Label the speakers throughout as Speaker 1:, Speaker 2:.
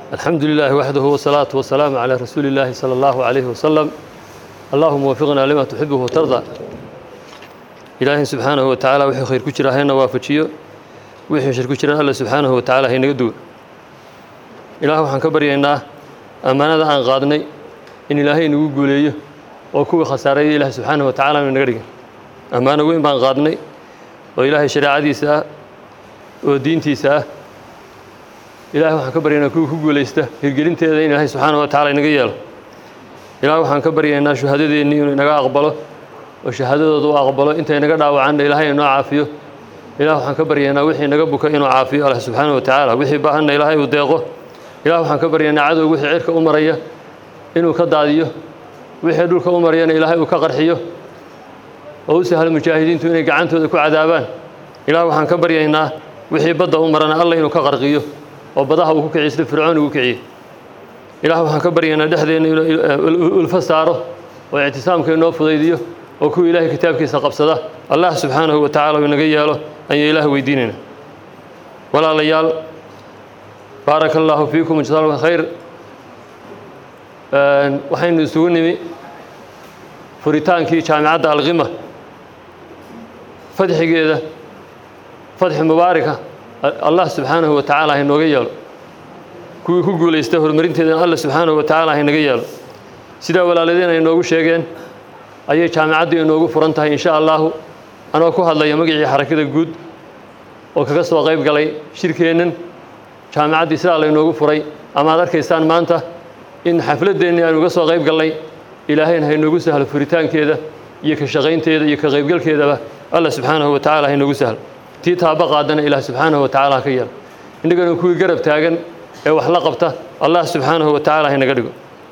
Speaker 1: الحمد لله وحده والصلاة والسلام على رسول الله صلى الله عليه وسلم. اللهم وفقنا لما تحبه وترضى. إلهي سبحانه وتعالى وحي خير كجرا هينا وافجيو وحي شر كجرا الله سبحانه وتعالى هينا دو. إلهي waxaan ka baryaynaa amaanada aan qaadnay in Ilaahay nagu guuleeyo oo kuwa khasaaray Ilaahay subhanahu wa ta'ala naga dhigay. Amaana weyn baan qaadnay oo Ilaahay shariicadiisa oo diintiisa إلهي waxaan ka baryaynaa kuwa ku guuleysta hirgelinteeda in Ilaahay subhanahu wa ta'ala inaga yeelo. إلهي waxaan ka baryaynaa shuhadadeena inuu inaga aqbalo oo shahaadadoodu aqbalo inta inaga dhaawacaan Ilaahay inoo caafiyo. إلهي waxaan ka baryaynaa wixii inaga buka inuu caafiyo Allah subhanahu wa ta'ala wixii baahan Ilaahay uu deeqo. إلهي waxaan ka baryaynaa cadow wixii cirka u maraya inuu ka daadiyo wixii dhulka u marayana Ilaahay uu ka qarxiyo oo sahal mujaahidiintu inay gacantooda ku cadaabaan. إلهي waxaan ka baryaynaa wixii badda u marana Allah inuu ka qarqiyo oo badaha uu ku kiciyo fircoon uu kiciyo. إلهي waxaan ka baryaynaa dhexdeena ul fasaaro oo i'tisaamka inoo fudaydiyo oo ku Ilaahay kitaabkiisa qabsada Allah subhanahu wa ta'ala inaga yeelo ayay Ilaahay weydiinayna. walaalayaal barakallahu fiikum jazakallahu khayr. waxaynu isugu nimi furitaankii jaamacadda Al-Ghima fadxigeeda fadx mubaaraka Allah subhanahu wa ta'ala inooga yeelo kuwii ku guuleystay horumarinteeda Allah subhanahu wa ta'ala inaga yeelo sida walaaladeen ay noogu sheegeen ayay jaamacaddu inoogu furan tahay insha Allah anoo ku hadlaya magacii xarakada guud oo kaga soo qayb galay shirkeenan jaamacadii sida la inoogu furay ama aad arkaysaan maanta in xafladeena aan uga soo qayb galnay Ilaahayna ha inoogu sahlo furitaankeeda iyo ka shaqaynteeda iyo ka qaybgalkeedaba Allah subhanahu wa ta'ala inoogu sahlo tii taaba qaadana Ilaah subhanahu wa ta'ala ka yeelo inagana kuwii garab taagan ee wax la qabta Allah subhanahu wa ta'ala inaga dhigo.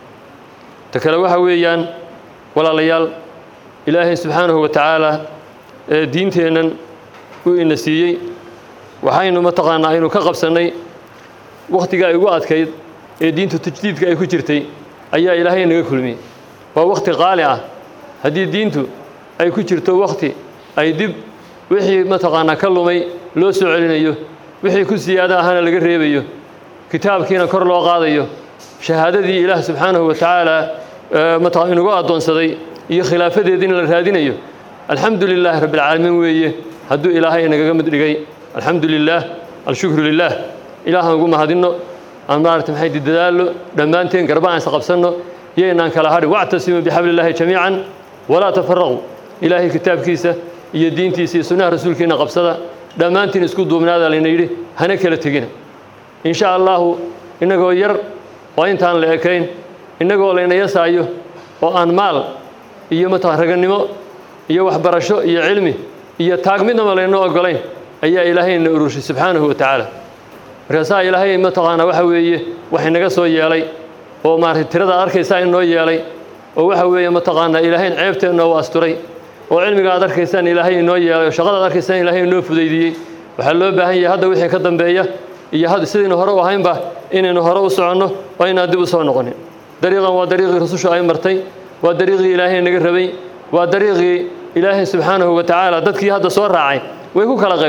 Speaker 1: takala waxa weeyaan walaalayaal Ilaahay subhanahu wa ta'ala diinteenan uu ina siiyay waxaynu mataqaanaa inuu ka qabsanay waqtiga ay ugu adkayd ee diintu tajdiidka ay ku jirtay ayaa Ilaahay naga kulmiyay. waa waqti qaali ah hadii diintu ay ku jirto waqti ay dib wixii mataqaanaa ka lumay loo soo celinayo wixii ku siyaada ahana laga reebayo kitaabkiina kor loo qaadayo shahaadadii Ilaah subhanahu wa ta'ala mataqaanaa inuu adoonsaday iyo khilaafadeedina la raadinayo alxamdulillah rabbil alamin weeye hadduu Ilaahay naga mid dhigay alxamdulillah alshukru lillah ilaahan ugu mahadino aan maartay maxay dadaalo dhamaanteen garbaan isqabsano yeynaan kala hadhi wa'tasimu bihablillahi jamii'an wala tafarraqu Ilaahay kitaabkiisa iyo diintiisa iyo sunnah rasuulkiina qabsada dhamaantiin isku duubnaada la yiri hana kala tagina insha Allah inagoo yar oo intaan la ekeyn inagoo leena yasaayo oo aan maal iyo raganimo iyo waxbarasho iyo cilmi iyo taagmidnimo leena ogolayn ayaa Ilaahayna urushay subhanahu wa ta'ala. markaas Ilaahay mataqaanaa waxa weeye wax inaga soo yeelay oo maartay tirada arkaysa inoo yeelay oo waxa weeye mataqaanaa Ilaahay ceebteena oo asturay oo cilmiga aad arkaysaan Ilaahay inoo yeelay oo shaqada aad arkaysaan Ilaahay inoo fudaydiyay. waxa loo baahan yahay hadda wixii ka dambeeya iyo hadda sidii hore u ahaynba inaynu hore u socono oo inaan dib u soo noqonin. dariiqan waa dariiqii rasuusha ay martay waa dariiqii Ilaahay naga rabay waa dariiqii Ilaahay subhanahu wa ta'ala dadkii hadda soo raacay way ku kala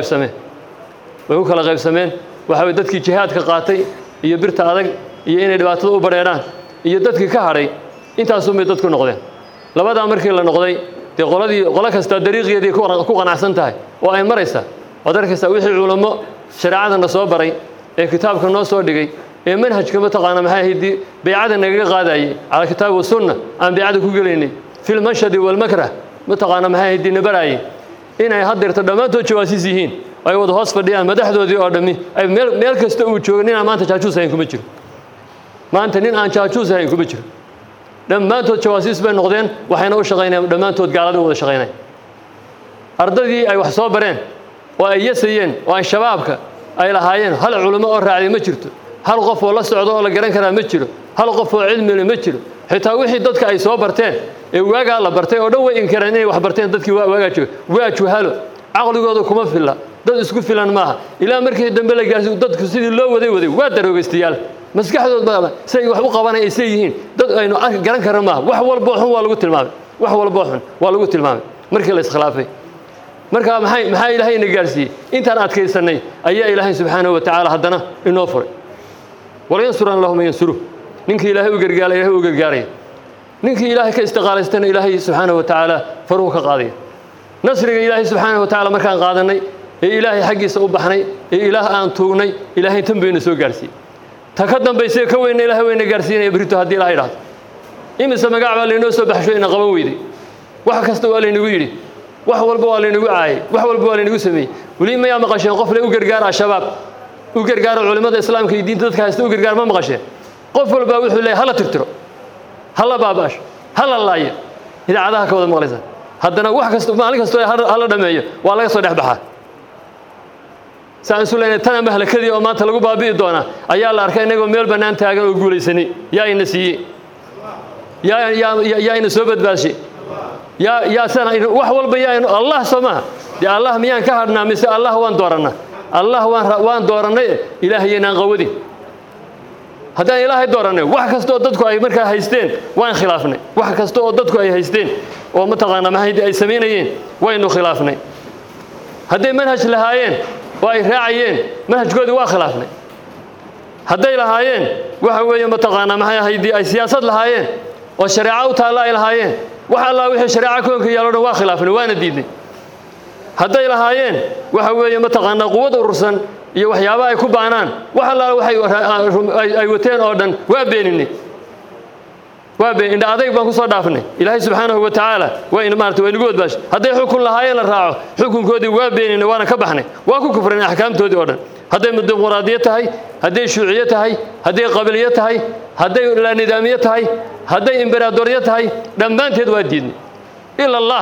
Speaker 1: qaybsameen waxa dadkii jihaadka qaatay iyo birta adag iyo inay dhibaatada u bareeraan iyo dadkii ka haray intaas oo dadku noqdeen labada markii la noqday qola kasta dariiqeedii ku qanacsan tahay oo ay maraysa wadarkaysa wixii culimo shariicada soo baray ee kitaabka noo soo dhigay ee manhajka mataqaana maxay ahayd bay'ada naga qaadayay ala kitaab wa sunna aan bay'ada ku galeynay fil mashhad wal makrah mataqaana maxay ahayd nabaraayay inay hadirto dhamaantood jawaasiis yihiin ay wada hoos fadhiyaan madaxdoodii oo dhami ay meel kasta uu joogo nin maanta jaajuus ahayn kuma jiro maanta nin aan jaajuus ahayn kuma jiro dhamaantood jawaasiis bay noqdeen waxayna u shaqeynayaan dhamaantood gaalada wada shaqeynay ardadii ay wax soo bareen oo ay yasayeen oo ay shabaabka ay lahaayeen hal culimo oo raacday ma jirto hal qof oo la socdo oo la garan kara ma jiro hal qof oo cilmi leh ma jiro xitaa wixii dadka ay soo barteen ee waaga la bartay oo dhan way inkareen inay wax barteen dadkii waaga jooga waa juhalo aqligooda kuma filla dad isku filan maaha ilaa markii dambe la gaarsiyo dadku sidii loo waday waa daroogastiyaal maskaxdood baa say wax u qabanaysan yihiin dad aynu garan kara maaha wax walba xun waa lagu tilmaamay markii la iskhilaafay marka maxay Ilaahay na gaarsiiyay intaan adkaysanay ayaa Ilaahay subhanahu wa ta'ala haddana inoo furay wala yansuran lahum yansuru ninkii ilaahay u gargaaray ilaahay u gargaaray ninkii ilaahay ka istiqaalaystana ilaahay subhanahu wa ta'ala faruhu ka qaadiya nasriga ilaahay subhanahu wa ta'ala markaan qaadanay ee ilaahay xaqiisa u baxnay ee ilaah aan tuugnay ilaahay tanbayna soo gaarsiin ta ka dambaysay ka weyn ilaahay weyna gaarsiinaya birito hadii ilaahay raad imisa magac baa leeno soo baxsho in qaban weeyday wax kasta waa leeynagu yiri wax walba waa leeynagu caayay wax walba waa leeynagu sameeyay wali ma yaa maqasheen qof le u gargaara shabaab u gargaara culimada islaamka iyo diinta dadka haysta u gargaar ma maqasheen qof walba wuxuu leeyahay hala tirtiro hala baabash hala laayo idaacadaha ka wada maqlaysan haddana wax kasta maalin kasta hala dhameeyo waa laga soo dhexbaxaa saan suuleynay tan mahlakadii oo maanta lagu baabi'i doona ayaa la arkay inagoo meel banaan taagan oo guulaysanay yaa ina siiyay yaa ina soo badbaashay yaa sana wax walba yaa Allah sama di Allah miyaan ka hadnaa mise Allah waan dooranaa Allah waan dooranay ilaahayna qawadi haddaan ilaahay dooranay wax kasto dadku ay markaa haysteen waan khilaafnay wax kasto oo dadku ay haysteen oo mataqaana mahaydi ay sameynayeen waynu khilaafnay hadday manhaj lahaayeen oo ay raacayeen manhajkooda waa khilaafnay hadday lahaayeen waxa weeye mataqaana mahaydi ay siyaasad lahaayeen oo shariico u taala ay lahaayeen wax Allah wixii shariico koonka yaalo waa khilaafnay waana diidnay hadday lahaayeen waxa weeye mataqaana quwad urursan iyo waxyaabaha ay ku baanaan wax Allah waxay ay wateen oo dhan waa beeninay waa been adeeg baan ku soo dhaafnay ilaahay subhanahu wa ta'ala waa in maartay way nagu wadbaash hadday xukun lahaayeen la raaco xukunkoodii waa beeninay waana ka baxnay waa ku kufrinay ahkaamtoodii oo dhan hadday dimuqraadiyad tahay hadday shuuciyad tahay hadday qabiliyad tahay hadday la nidaamiyad tahay hadday imberadoriyad tahay dhammaanteed waa diidnay illa Allah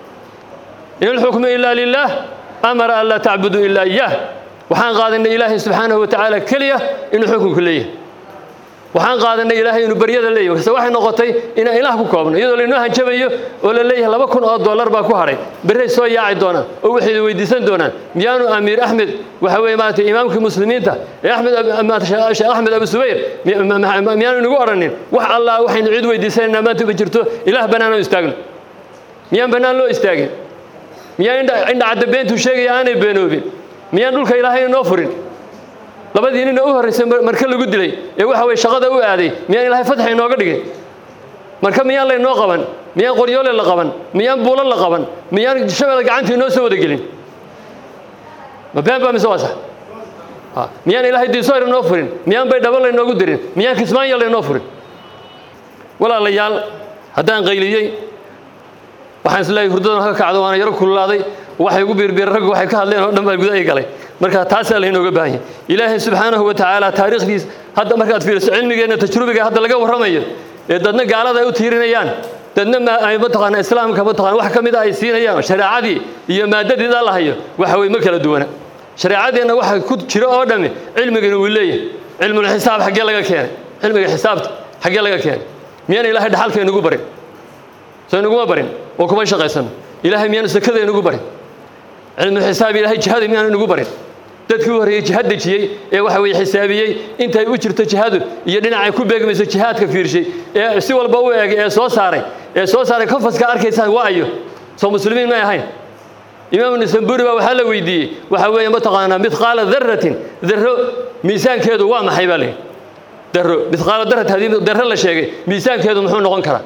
Speaker 1: in al-hukmu illa lillah amara alla ta'budu illa iyyah waxaan qaadanay ilaahay subhanahu wa ta'ala kaliya inuu xukunku leeyahay waxaan qaadanay ilaahay inuu bariyada leeyahay waxa waxay noqotay in ilaah ku koobno iyadoo la inoo hanjabayo oo la leeyahay $2,000 baa ku haray bari soo yaaci doona oo wixii weydiisan doonaan miyaanu amiir ahmed waxa weey maanta imaamka muslimiinta ee ahmed abu subayr miyaanu nagu oranin wax Allah waxaynu cid weydiisanayna maanta ma jirto ilaah banaan oo istaagno miyaan banaan loo istaagin miyaan inda cadabeentu sheegay aanay beenoobin miyaan dhulka ilaahay inoo furin labadii nin oo horeysay marka lagu dilay ee waxa way shaqada u aaday miyaan ilaahay fatx inooga dhigay marka miyaan la inoo qaban miyaan qoryoole la qaban miyaan buulan la qaban miyaan shabeel gacanta inoo soo wada gelin ma been baa misawaasa miyaan ilaahay diisoor inoo furin miyaan bay dhabo la inoogu dirin miyaan kismaan la inoo furin walaalayaal haddaan qayliyay waxaan isleeyahay hurdadan halka kacdo waana yaro kululaaday waxay ugu biirbiir rag waxay ka hadleen oo dhan baa gudaha galay marka taas la inooga baahan yahay ilaahay subhanahu wa ta'ala taariikhdiis hadda markaad fiiriso cilmigeena tajrubiga hadda laga waramayo ee dadna gaalada ay u tiirinayaan dadna ma ay mataqaan islaamka mataqaan wax kamid ah ay siinayaan shariicadii iyo maadadii la hayo waxa way ma kala duwana shariicadeena waxa ku jira oo dhami cilmigeena uu leeyahay cilmul xisaab xagee laga keenay cilmiga xisaabta xagee laga keenay miyaan ilaahay dhaxalka inagu barin soo inagu barin oo kuma shaqaysan ilaahay miyaan sakada inagu barin cilmul xisaab ilaahay jihada miyaan inagu barin dadkii horeeyay jihad dajiyay ee waxa way xisaabiyay intay u jirto jihadu iyo dhinacay ku beegmayso jihadka fiirshay ee si walba u eeg ee soo saaray kafaska arkaysan waayo soo muslimiin ma ahayn imaam nisamburi waxa la weydiiyay waxa weeye mataqaana mithqala dharratin dharro miisaankeedu waa maxay baa leeyahay dharro mithqala dharrat hadii dharro la sheegay miisaankeedu muxuu noqon karaa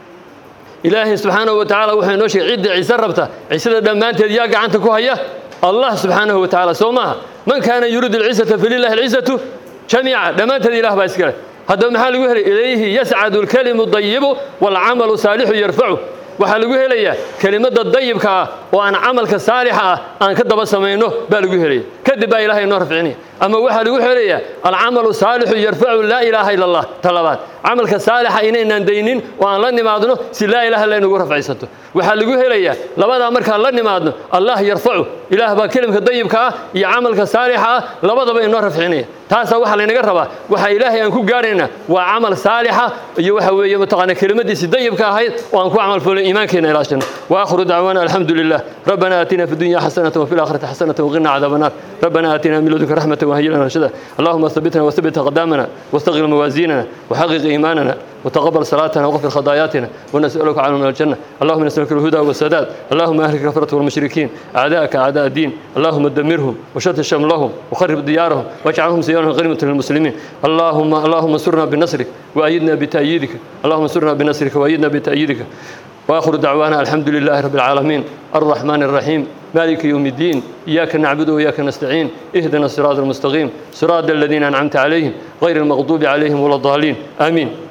Speaker 1: ilaahay subhanahu wa ta'ala wuxuu noo sheegay cid ciise rabta ciisada dhamaanteed yaa gacanta ku haya الله سبحانه وتعالى سوما من كان يريد العزة فلله العزة جميعا لما تدي الله باسكره هذا محل يقول إليه يسعد الكلم الطيب والعمل الصالح يرفعه وحال يقول لي كلمة الطيب كا وأن عملك الصالح أن كذب سمينه بالقول لي كذب إله النور فعني أما وحال يقول لي العمل الصالح يرفع لا إله إلا الله طلبات عملك الصالح إننا ندينين وأن لن نمادنه لا إله إلا أنه رفع عيسته وحال يقول لي لبدا أمرك لن نمادنه الله يرفعه إله بكلمة الطيب كا يا عملك الصالح لبدا بإنه رفعني تاسا وحال نجربه وحال إلهي أنكو قارنا وعمل صالح يوحى متقنا كلمة دي الطيب كا هاي وأنكو عمل فل إيمانك إلى الجنة وآخر دعوانا الحمد لله ربنا آتنا في الدنيا حسنة وفي الآخرة حسنة وقنا عذاب النار ربنا آتنا من لدنك رحمة وهيئ لنا رشدا اللهم ثبتنا وثبت أقدامنا واستغل موازيننا وحقق إيماننا وتقبل صلاتنا وغفر خطاياتنا ونسألك عنه من الجنة اللهم نسألك الهدى والسداد اللهم أهلك كفرة والمشركين أعداءك أعداء أعداء الدين اللهم دمرهم وشتت شملهم وخرب ديارهم واجعلهم سيئا غنيمة للمسلمين اللهم انصرنا بنصرك وأيدنا بتأييدك اللهم انصرنا بنصرك وأيدنا بتأييدك وآخر دعوانا الحمد لله رب العالمين الرحمن الرحيم مالك يوم الدين إياك نعبد وإياك نستعين اهدنا الصراط المستقيم صراط الذين أنعمت عليهم غير المغضوب عليهم ولا الضالين آمين